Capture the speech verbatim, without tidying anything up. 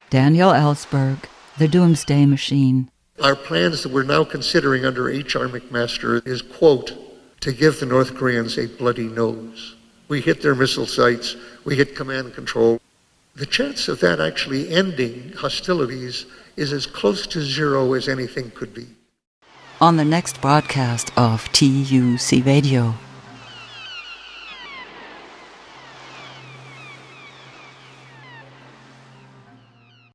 Daniel Ellsberg, The Doomsday Machine. Our plans that we're now considering under H R McMaster is, quote, to give the North Koreans a bloody nose. We hit their missile sites, we hit command and control. The chance of that actually ending hostilities is as close to zero as anything could be. On the next broadcast of T U C Radio.